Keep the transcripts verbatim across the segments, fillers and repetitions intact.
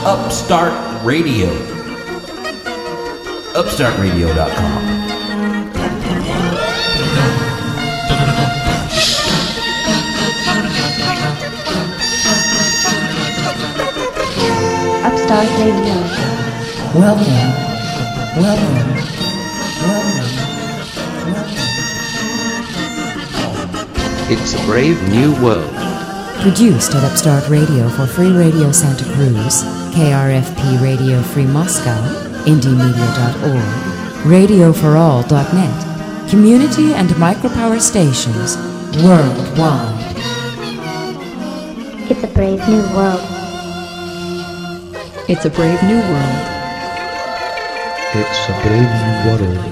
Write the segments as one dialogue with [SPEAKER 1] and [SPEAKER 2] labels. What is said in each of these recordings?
[SPEAKER 1] Upstart Radio. upstart radio dot com.
[SPEAKER 2] Upstart Radio.
[SPEAKER 3] Welcome. Welcome. Welcome.
[SPEAKER 4] It's a brave new world.
[SPEAKER 5] Produced at Upstart Radio for Free Radio Santa Cruz, K R F P Radio Free Moscow, indie media dot org, radio for all dot net, community and micropower stations worldwide.
[SPEAKER 2] It's a brave new world.
[SPEAKER 5] It's a brave new world.
[SPEAKER 4] It's a brave new world.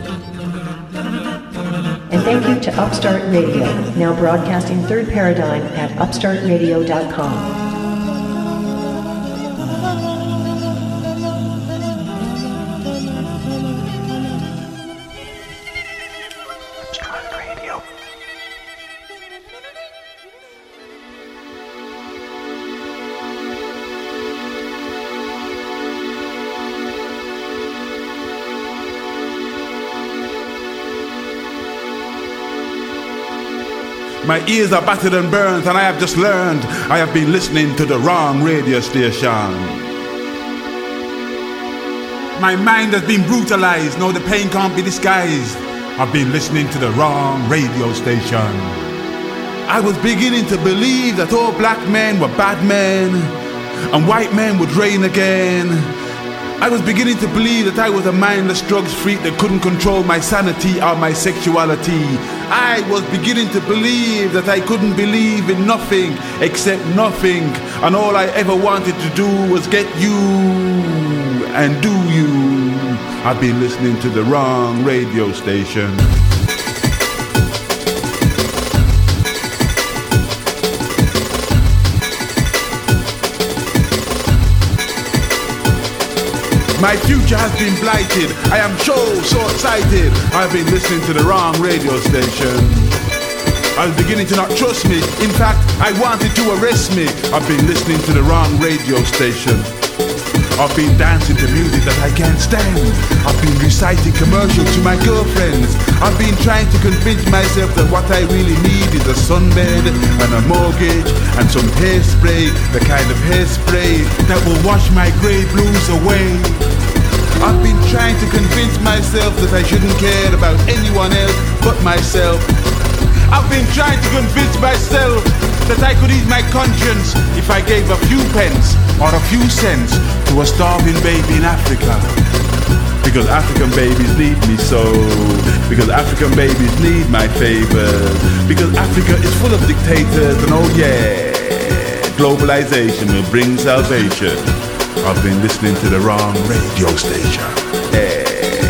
[SPEAKER 6] And thank you to Upstart Radio, now broadcasting Third Paradigm at upstart radio dot com.
[SPEAKER 7] My ears are battered and burnt, and I have just learned I have been listening to the wrong radio station. My mind has been brutalized, no, the pain can't be disguised. I've been listening to the wrong radio station. I was beginning to believe that all black men were bad men, and white men would reign again. I was beginning to believe that I was a mindless drugs freak that couldn't control my sanity or my sexuality. I was beginning to believe that I couldn't believe in nothing except nothing, and all I ever wanted to do was get you and do you. I've been listening to the wrong radio station. My future has been blighted. I am so, so excited. I've been listening to the wrong radio station. I was beginning to not trust me. In fact, I wanted to arrest me. I've been listening to the wrong radio station. I've been dancing to music that I can't stand. I've been reciting commercials to my girlfriends. I've been trying to convince myself that what I really need is a sunbed and a mortgage and some hairspray, the kind of hairspray that will wash my grey blues away. I've been trying to convince myself that I shouldn't care about anyone else but myself. I've been trying to convince myself that I could ease my conscience if I gave a few pence or a few cents to a starving baby in Africa. Because African babies need me so. Because African babies need my favors. Because Africa is full of dictators, and oh yeah, globalization will bring salvation. I've been listening to the wrong radio station. Yeah.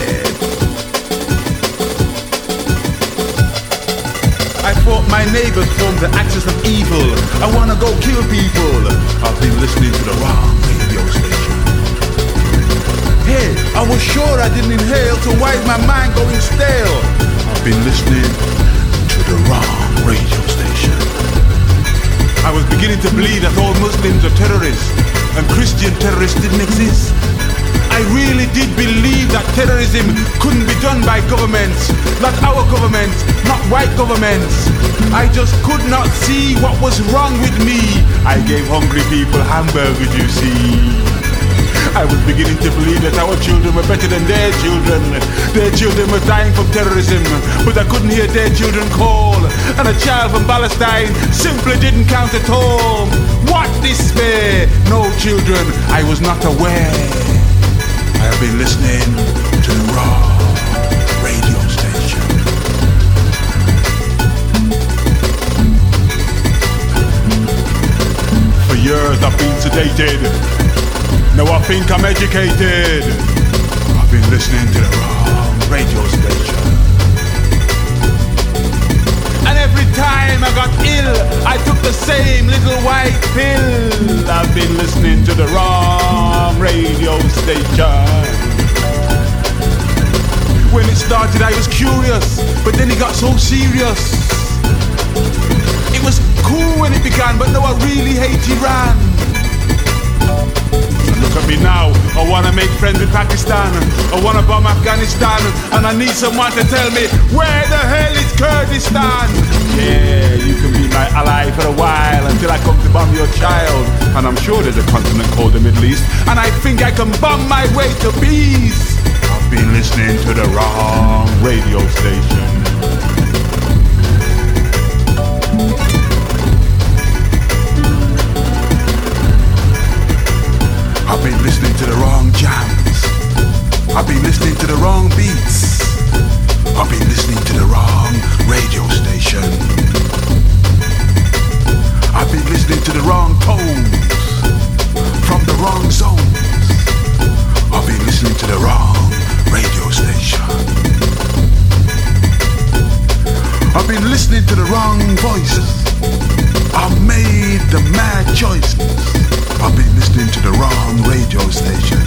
[SPEAKER 7] I thought my neighbors formed the axis of evil. I wanna go kill people. I've been listening to the wrong radio station. Hey, I was sure I didn't inhale, so why is my mind going stale? I've been listening to the wrong radio station. I was beginning to believe that all Muslims are terrorists and Christian terrorists didn't exist. I really did believe that terrorism couldn't be done by governments, not our governments, not white governments. I just could not see what was wrong with me. I gave hungry people hamburgers, you see. I was beginning to believe that our children were better than their children. Their children were dying from terrorism, but I couldn't hear their children call. And a child from Palestine simply didn't count at all. What despair! No children, I was not aware. I have been listening to the wrong radio station. For years I've been sedated. Now I think I'm educated. I've been listening to the wrong radio station. And every time I got ill, I took the same little white pill. I've been listening to the wrong radio station. When it started I was curious, but then it got so serious. It was cool when it began, but now I really hate Iran. Look at me wanna make friends with Pakistan, I wanna bomb Afghanistan, and I need someone to tell me where the hell is Kurdistan. Yeah, you can be my ally for a while until I come to bomb your child. And I'm sure there's a continent called the Middle East, and I think I can bomb my way to peace. I've been listening to the wrong radio station. I've been listening to the wrong jams. I've been listening to the wrong beats. I've been listening to the wrong radio station. I've been listening to the wrong tones from the wrong zones. I've been listening to the wrong radio station. I've been listening to the wrong voices. I've made the mad choices. I've been listening to the wrong radio station.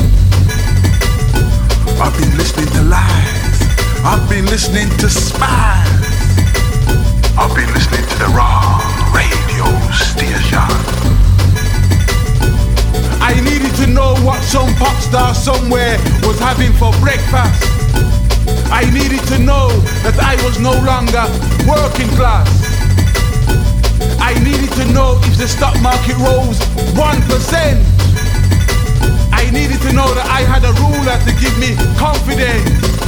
[SPEAKER 7] I've been listening to lies. I've been listening to spies. I've been listening to the wrong radio station. I needed to know what some pop star somewhere was having for breakfast. I needed to know that I was no longer working class. I needed to know if the stock market rose one percent. I needed to know that I had a ruler to give me confidence.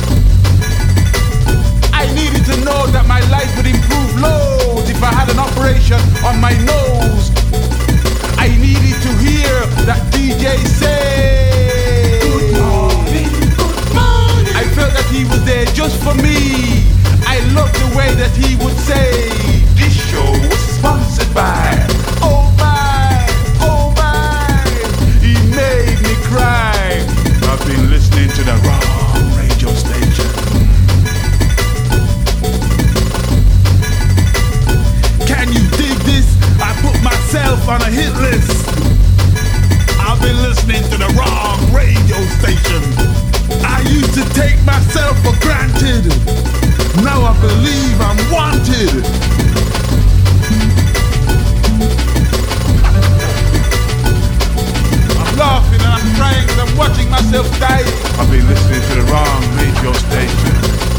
[SPEAKER 7] I needed to know that my life would improve loads if I had an operation on my nose. I needed to hear that D J say, good morning, good morning. I felt that he was there just for me. I loved the way that he would say, this show was sponsored by, oh my, oh my. He made me cry. I've been listening to the wrong radio station. Can you dig this? I put myself on a hit list. I've been listening to the wrong radio station. I used to take myself for granted. Now I believe I'm wanted. I'm laughing and I'm crying and I'm watching myself die. I've been listening to the wrong radio station.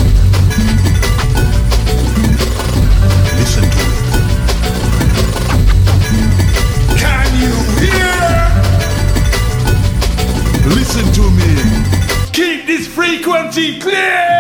[SPEAKER 7] Listen to it. Can you hear? Listen to me. Keep this frequency clear.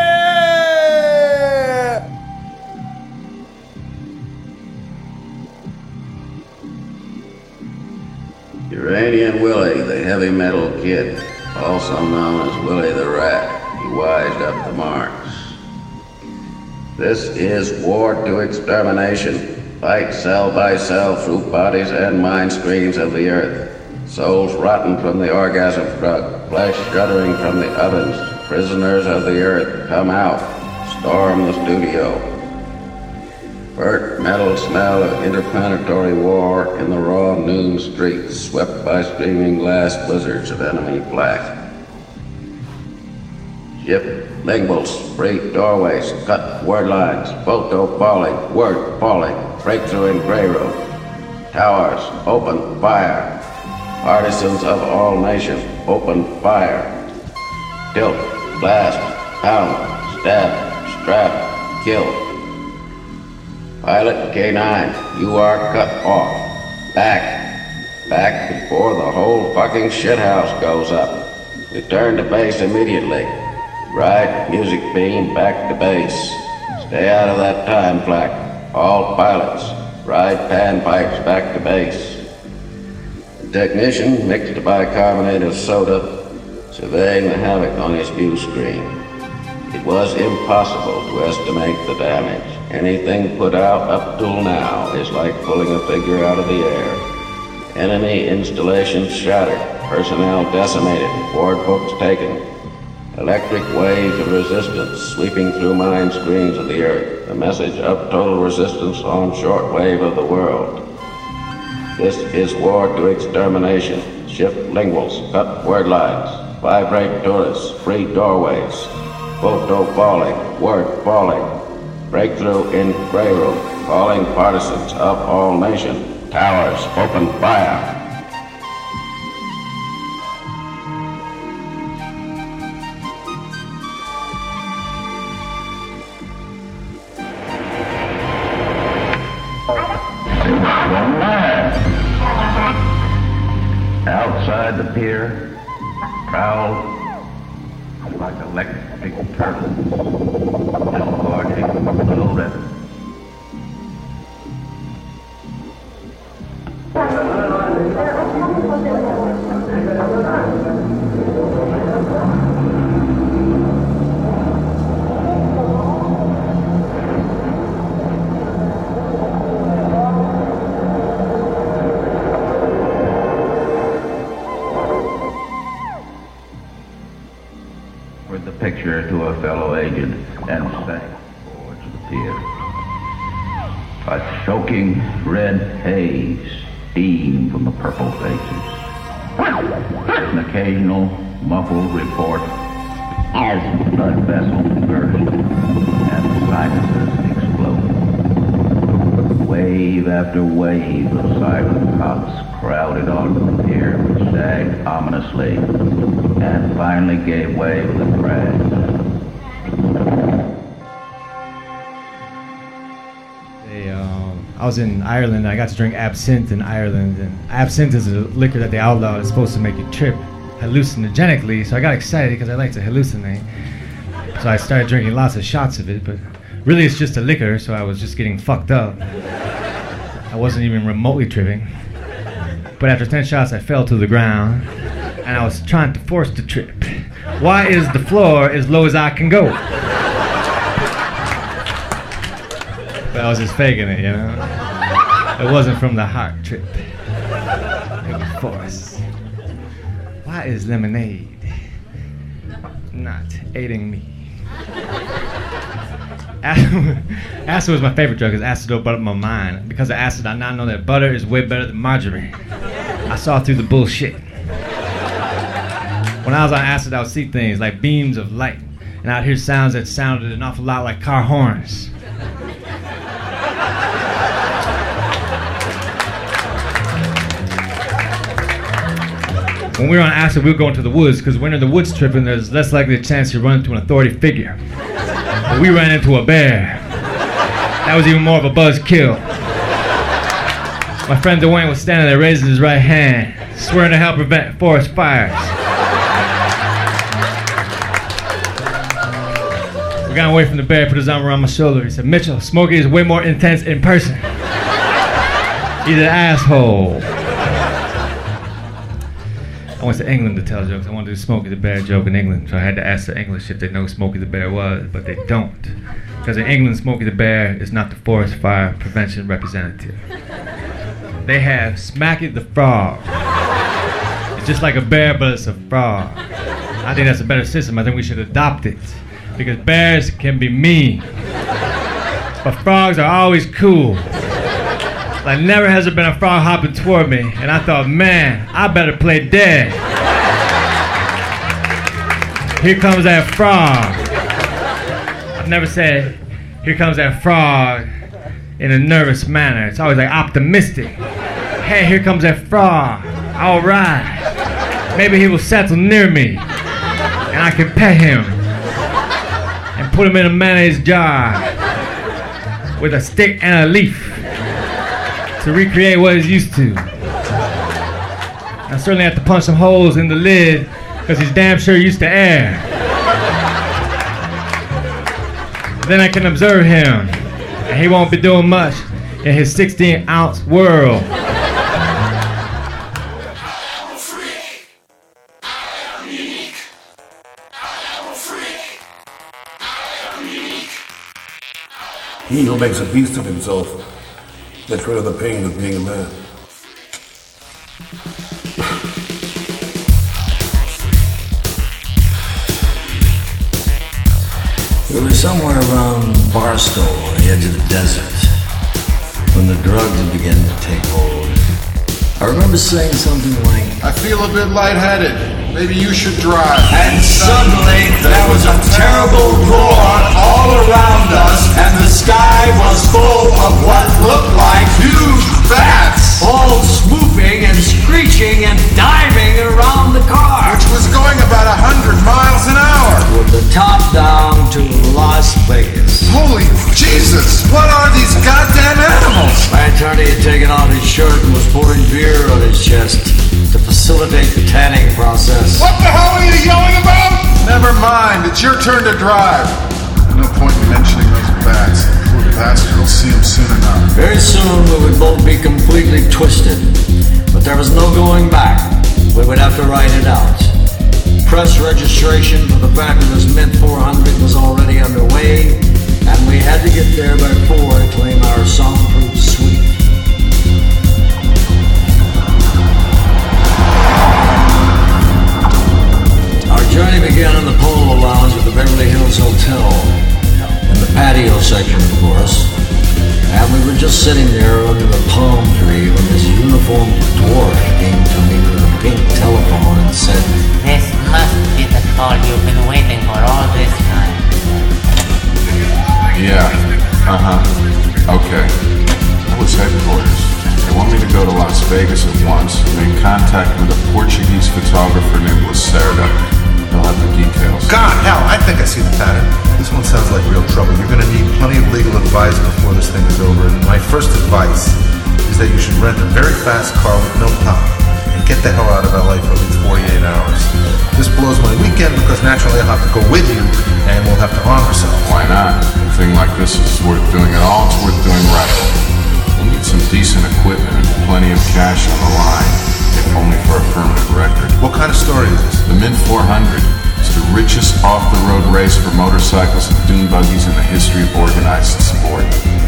[SPEAKER 8] Uranian Willie, the heavy metal kid, also known as Willie the Rat, he wised up the marks. This is war to extermination. Fight cell by cell through bodies and mind screens of the earth. Souls rotten from the orgasm drug, flesh shuddering from the ovens. Prisoners of the earth, come out, storm the studio. Burnt metal smell of interplanetary war in the raw noon streets, swept by streaming glass blizzards of enemy flak. Ship linguals, free doorways, cut word lines, photo falling, word falling, breakthrough in grey room. Towers, open fire. Partisans of all nations, open fire. Tilt, blast, pound, stab, strap, kill. Pilot K nine, you are cut off. Back. Back before the whole fucking shithouse goes up. Return to base immediately. Ride music beam back to base. Stay out of that time flak. All pilots, ride panpipes back to base. The technician mixed bicarbonate of soda, surveying the havoc on his view screen. It was impossible to estimate the damage. Anything put out up till now is like pulling a figure out of the air. Enemy installations shattered, personnel decimated, board books taken. Electric waves of resistance sweeping through mind screens of the earth. A message of total resistance on shortwave of the world. This is war to extermination. Shift linguals, cut word lines, vibrate tourists, free doorways. Photo falling, word falling. Breakthrough in grey room, calling partisans of all nations. Towers, open fire. outside the pier prowled like electric turtles, disgorging little ribbons. With the picture to a fellow agent and sank towards the pier. A choking red haze steamed from the purple faces. An occasional muffled report as blood vessels burst and the sinuses exploded. Wave after wave of silent cops crowded onto the pier, which sagged ominously and finally gave way with a crash.
[SPEAKER 9] They, um, I was in Ireland. I got to drink absinthe in Ireland, and absinthe is a liquor that they outlawed. It's supposed to make you trip hallucinogenically, so I got excited because I like to hallucinate. So I started drinking lots of shots of it, but really it's just a liquor, so I was just getting fucked up. I wasn't even remotely tripping. But after ten shots, I fell to the ground, and I was trying to force the trip. Why is the floor as low as I can go? But I was just faking it, you know? It wasn't from the heart trip. It was force. Why is lemonade not aiding me? Acid was my favorite drug because acid opened up my mind. Because of acid, I now know that butter is way better than margarine. I saw through the bullshit. When I was on acid, I would see things like beams of light, and I'd hear sounds that sounded an awful lot like car horns. When we were on acid, we would go into the woods, because when you're in the woods tripping, there's less likely a chance you run into an authority figure. But we ran into a bear. That was even more of a buzzkill. My friend Dwayne was standing there raising his right hand, swearing to help prevent forest fires. We got away from the bear, put his arm around my shoulder. He said, "Mitchell, Smokey is way more intense in person. He's an asshole." I went to England to tell jokes. I wanted to do Smokey the Bear joke in England, so I had to ask the English if they know Smokey the Bear was, but they don't. Because in England, Smokey the Bear is not the forest fire prevention representative. They have Smacky the Frog. It's just like a bear, but it's a frog. I think that's a better system. I think we should adopt it. Because bears can be mean. But frogs are always cool. Like never has there been a frog hopping toward me, and I thought, man, I better play dead. Here comes that frog. I've never said, here comes that frog in a nervous manner. It's always like optimistic. Hey, here comes that frog. All right. Maybe he will settle near me, and I can pet him and put him in a mayonnaise jar with a stick and a leaf to recreate what he's used to. I certainly have to punch some holes in the lid because he's damn sure used to air. Then I can observe him, and he won't be doing much in his sixteen ounce world.
[SPEAKER 10] He who makes a beast of himself gets rid of the pain of being a man.
[SPEAKER 11] We were somewhere around Barstow on the edge of the desert when the drugs began to take hold. I remember saying something like,
[SPEAKER 12] I feel a bit lightheaded. Maybe you should drive.
[SPEAKER 13] And suddenly there was a terrible roar all around us, and the sky was full of what looked like huge bats, all swooping and screeching and diving around the car,
[SPEAKER 12] which was going about a hundred miles an hour,
[SPEAKER 13] with the top down to Las Vegas.
[SPEAKER 12] Holy Jesus! What are these goddamn animals?
[SPEAKER 13] My attorney had taken off his shirt and was pouring beer on his chest to facilitate the
[SPEAKER 12] your turn to drive. No point in mentioning those bats. Poor bastard will see them soon enough.
[SPEAKER 11] Very soon we would both be completely twisted. But there was no going back. We would have to write it out. Press registration for the fabulous Mint four hundred was already underway, and we had to get there by four to claim our soundproof suite. Our journey began in the Polo Lounge at the Beverly Hills Hotel, in the patio section, of course. And we were just sitting there under the palm tree when this uniformed dwarf came to me with a pink telephone and said,
[SPEAKER 14] "This must be the call you've been waiting for all this time."
[SPEAKER 12] Yeah, uh-huh, okay. That was headquarters. They want me to go to Las Vegas at once and make contact with a Portuguese photographer named Lacerda. They'll have the details.
[SPEAKER 15] God, hell, I think I see the pattern. This one sounds like real trouble. You're gonna need plenty of legal advice before this thing is over. And my first advice is that you should rent a very fast car with no top and get the hell out of L A for at least forty-eight hours. This blows my weekend because naturally I'll have to go with you and we'll have to arm ourselves.
[SPEAKER 12] Why not? A thing like this is worth doing it all. It's worth doing right. We'll need some decent equipment and plenty of cash on the line, if only for a permanent record.
[SPEAKER 15] What kind of story is this?
[SPEAKER 12] The Mint four hundred. It's the richest off-the-road race for motorcycles and dune buggies in the history of organized sport.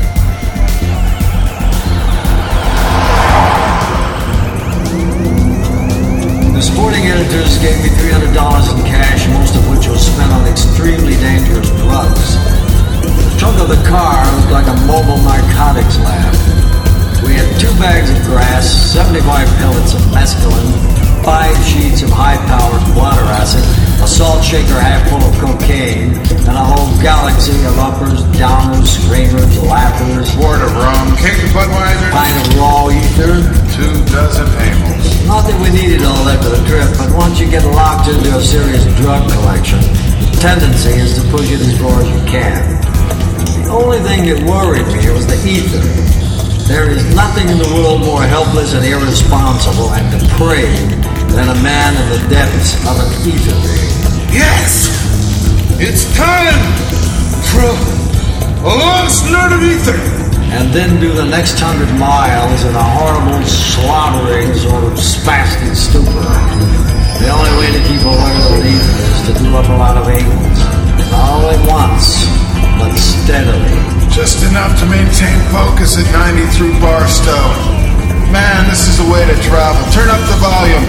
[SPEAKER 11] The sporting editors gave me three hundred dollars in cash, most of which was spent on extremely dangerous drugs. The trunk of the car was like a mobile narcotics lab. We had two bags of grass, seventy-five pellets of mescaline, five sheets of high-powered bladder acid, a salt shaker half full of cocaine, and a whole galaxy of uppers, downers, screamers, laughers,
[SPEAKER 12] quart of rum, cake of Budweiser,
[SPEAKER 11] pint of raw ether,
[SPEAKER 12] two dozen amyls.
[SPEAKER 11] Not that we needed all that for the trip, but once you get locked into a serious drug collection, the tendency is to push it as far as you can. The only thing that worried me was the ether. There is nothing in the world more helpless and irresponsible and depraved than a man in the depths of an ether ring.
[SPEAKER 12] Yes! It's time for a long snort of ether!
[SPEAKER 11] And then do the next hundred miles in a horrible, slaughtering sort of spastic stupor. The only way to keep away with ether is to do up a lot of angles. Not all at once, but steadily.
[SPEAKER 12] Just enough to maintain focus at ninety through Barstow. Man, this is the way to travel. Turn up the volume.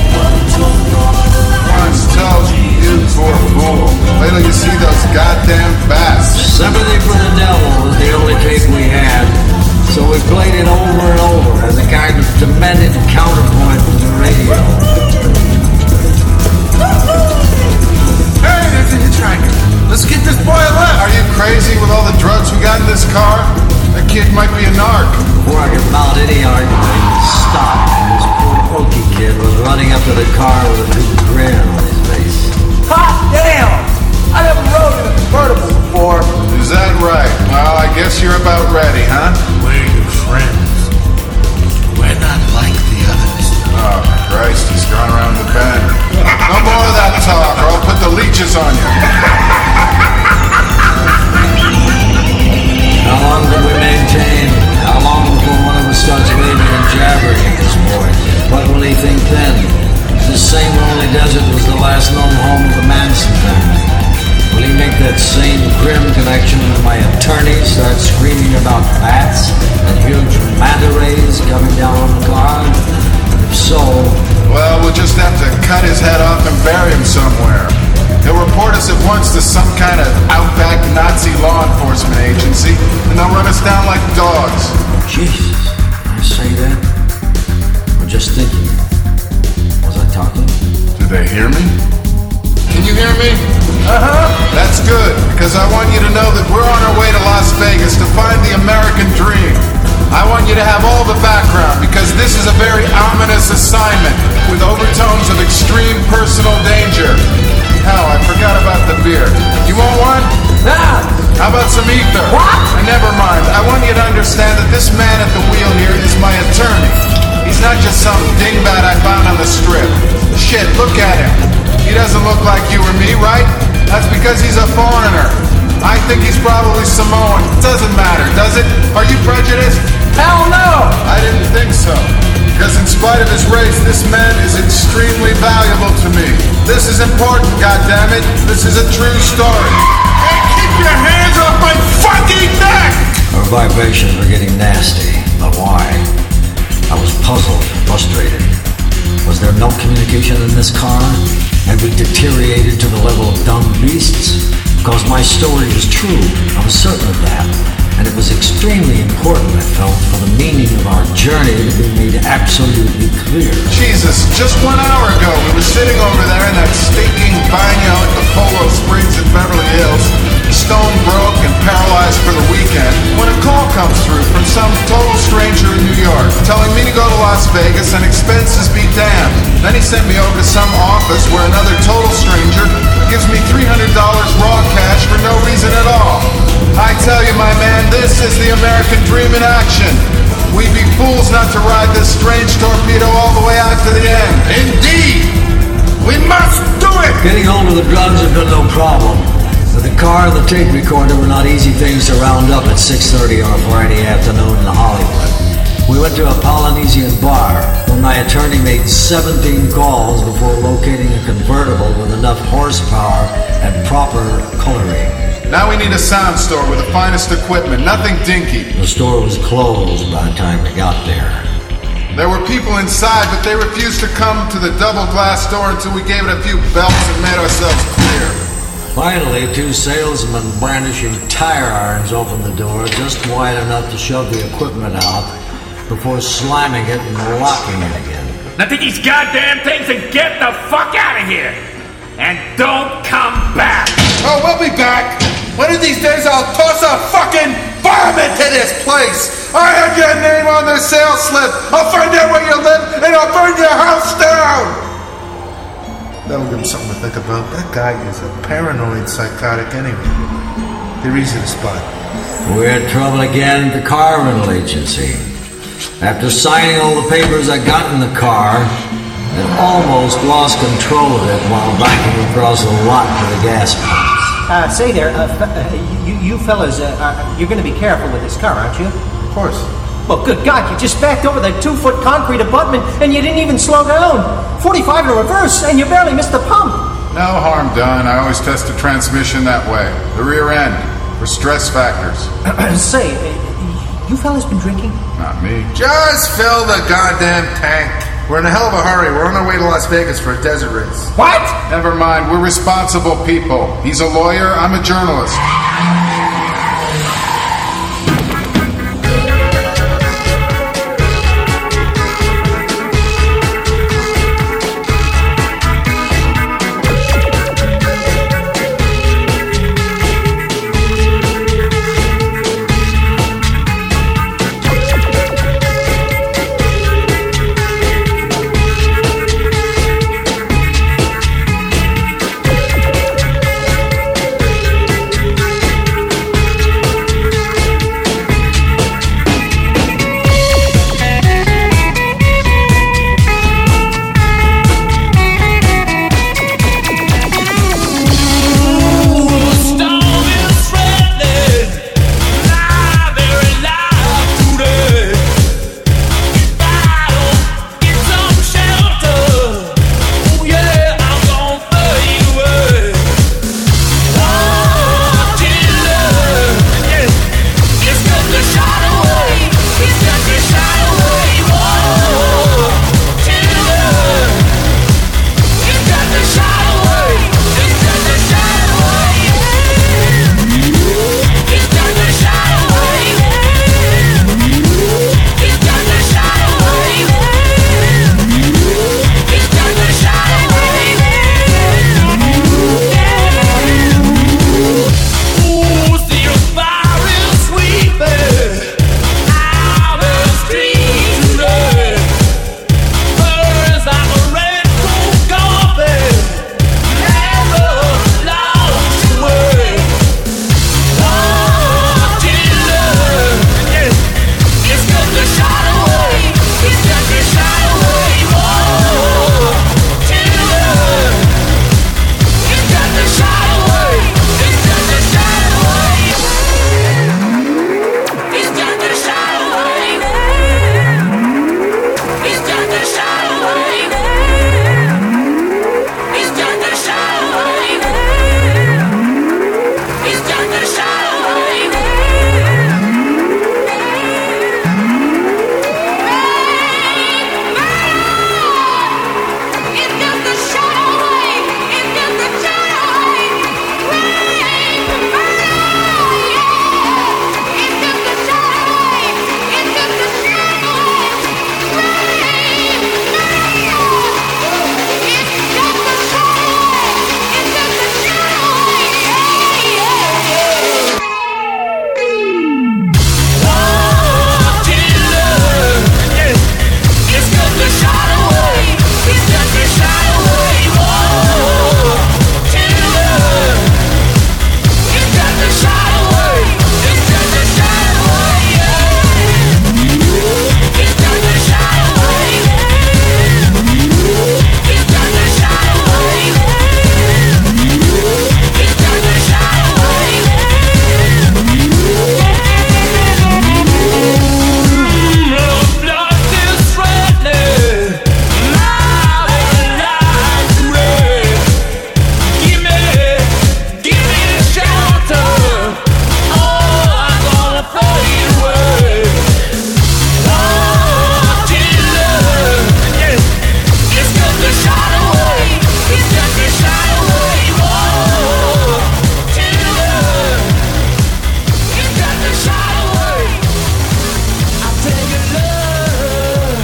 [SPEAKER 12] Once tells you for a fool. Wait till you see those goddamn bats.
[SPEAKER 11] Sympathy for the Devil was the only tape we had, so we played it over and over as a kind of demented counterpoint to the radio.
[SPEAKER 12] Hey, there's a hitchhiker. Let's get this boy alive. Are you crazy with all the drugs we got in this car? That kid might be a narc.
[SPEAKER 11] Before I could mount any argument, he stopped, and this poor pokey kid was running up to the car with a big grin on his face.
[SPEAKER 16] Hot damn! I never rode in a convertible before.
[SPEAKER 12] Is that right? Well, I guess you're about ready, huh?
[SPEAKER 10] We're your friends. We're not like the others.
[SPEAKER 12] Oh, Christ, he's gone around the bend. No more of that talk, or I'll put the leeches on you.
[SPEAKER 11] How long did we maintain? How long before one of us starts raving and jabbering at this boy? What will he think then? This same lonely desert was the last known home of the Manson family. Will he make that same grim connection when my attorney starts screaming about bats and huge manta rays coming down on the car? If so...
[SPEAKER 12] Well, we'll just have to cut his head off and bury him somewhere. He'll report us at once to some kind of outback Nazi law enforcement agency, and they'll run us down like dogs.
[SPEAKER 11] Jesus, I say that? I'm just thinking. Was I talking?
[SPEAKER 12] Do they hear me? Can you hear me? Uh-huh. That's good, because I want you to know that we're on our way to Las Vegas to find the American dream. I want you to have all the background, because this is a very ominous assignment with overtones of extreme personal danger. Hell, I forgot about the beer. You want one?
[SPEAKER 16] Nah.
[SPEAKER 12] How about some ether?
[SPEAKER 16] What?
[SPEAKER 12] Never mind. I want you to understand that this man at the wheel here is my attorney. He's not just some dingbat I found on the strip. Shit, look at him. He doesn't look like you or me, right? That's because he's a foreigner. I think he's probably Samoan. Doesn't matter, does it? Are you prejudiced?
[SPEAKER 16] Hell no!
[SPEAKER 12] I didn't think so. Because in spite of his race, this man is extremely valuable to me. This is important, goddammit. This is a true story. Hey, keep your hands off my fucking neck!
[SPEAKER 11] Our vibrations were getting nasty, but why? I was puzzled, frustrated. Was there no communication in this car? Had we deteriorated to the level of dumb beasts? Because my story was true, I was certain of that. And it was extremely important, I felt, for the meaning of our journey to be made absolutely clear.
[SPEAKER 12] Jesus, just one hour ago, we were sitting over there in that stinking baño at the Polo Springs in Beverly Hills, stone broke and paralyzed for the weekend, when a call comes through from some total stranger in New York, telling me to go to Las Vegas and expenses be damned. Then he sent me over to some office where another total stranger gives me three hundred dollars raw cash for no reason at all. I tell you, my man, this is the American dream in action. We'd be fools not to ride this strange torpedo all the way out to the end.
[SPEAKER 16] Indeed! We must do it!
[SPEAKER 11] Getting hold of the drugs had been no problem. But the car and the tape recorder were not easy things to round up at six thirty on a Friday afternoon in Hollywood. We went to a Polynesian bar where my attorney made seventeen calls before locating a convertible with enough horsepower and proper coloring.
[SPEAKER 12] Now we need a sound store with the finest equipment, nothing dinky.
[SPEAKER 11] The store was closed by the time we got there.
[SPEAKER 12] There were people inside, but they refused to come to the double glass door until we gave it a few belts and made ourselves clear.
[SPEAKER 11] Finally, two salesmen brandishing tire irons opened the door just wide enough to shove the equipment out before slamming it and locking it again.
[SPEAKER 17] Now take these goddamn things and get the fuck out of here! And don't come back!
[SPEAKER 16] Oh, we'll be back! One of these days I'll toss a fucking bomb into this place!
[SPEAKER 12] I have your name on the sales slip! I'll find out where you live and I'll burn your house down!
[SPEAKER 15] That'll give him something to think about. That guy is a paranoid psychotic anyway. They're easy to spot.
[SPEAKER 11] We had trouble again at the car rental agency. After signing all the papers I got in the car, I almost lost control of it while backing across the lot to the gas pumps.
[SPEAKER 18] Uh, say there, uh, uh, you, you fellas, uh, uh, you're going to be careful with this car, aren't you?
[SPEAKER 15] Of course.
[SPEAKER 18] Well, good God, you just backed over that two-foot concrete abutment and you didn't even slow down. forty-five in reverse and you barely missed the pump.
[SPEAKER 12] No harm done. I always test the transmission that way. The rear end, for stress factors.
[SPEAKER 18] Say, uh, you fellas been drinking?
[SPEAKER 12] Not me.
[SPEAKER 15] Just fill the goddamn tank. We're in a hell of a hurry. We're on our way to Las Vegas for a desert race.
[SPEAKER 18] What?
[SPEAKER 12] Never mind. We're responsible people. He's a lawyer. I'm a journalist.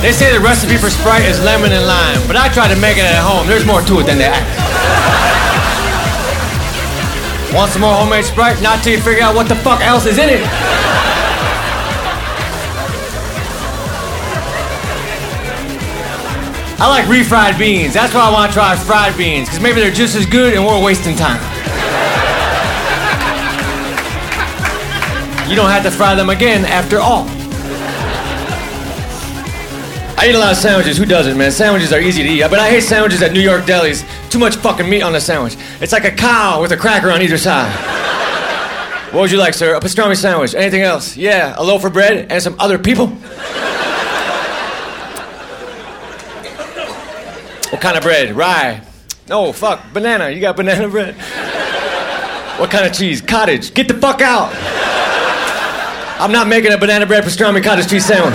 [SPEAKER 9] They say the recipe for Sprite is lemon and lime, but I tried to make it at home. There's more to it than that. Want some more homemade Sprite? Not till you figure out what the fuck else is in it. I like refried beans. That's why I want to try fried beans, because maybe they're just as good and we're wasting time. You don't have to fry them again after all. I eat a lot of sandwiches. Who doesn't, man? Sandwiches are easy to eat. But I hate sandwiches at New York delis. Too much fucking meat on the sandwich. It's like a cow with a cracker on either side. What would you like, sir? A pastrami sandwich. Anything else? Yeah, a loaf of bread and some other people. What kind of bread? Rye. No, fuck. Banana. You got banana bread? What kind of cheese? Cottage. Get the fuck out. I'm not making a banana bread pastrami cottage cheese sandwich.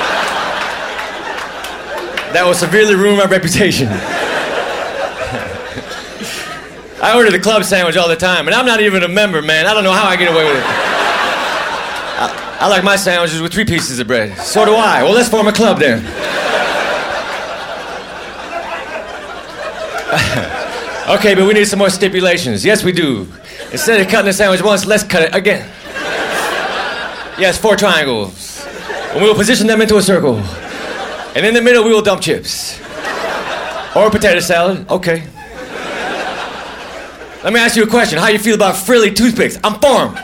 [SPEAKER 9] That will severely ruin my reputation. I order the club sandwich all the time, and I'm not even a member, man. I don't know how I get away with it. I, I like my sandwiches with three pieces of bread. So do I. Well, let's form a club then. Okay, but we need some more stipulations. Yes, we do. Instead of cutting the sandwich once, let's cut it again. Yes, four triangles. And we will position them into a circle. And in the middle, we will dump chips. Or a potato salad. Okay. Let me ask you a question. How do you feel about frilly toothpicks? I'm formed.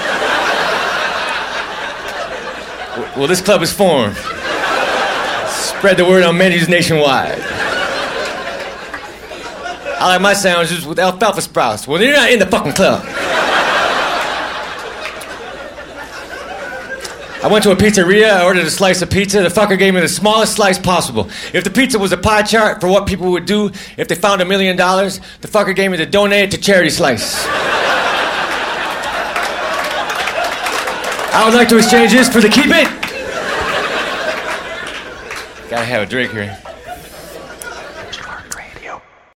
[SPEAKER 9] Well, this club is formed. Spread the word on menus nationwide. I like my sandwiches with alfalfa sprouts. Well, you're not in the fucking club. I went to a pizzeria, I ordered a slice of pizza. The fucker gave me the smallest slice possible. If the pizza was a pie chart for what people would do if they found a million dollars, the fucker gave me the donate to charity slice. I would like to exchange this for the keep it. Gotta have a drink here.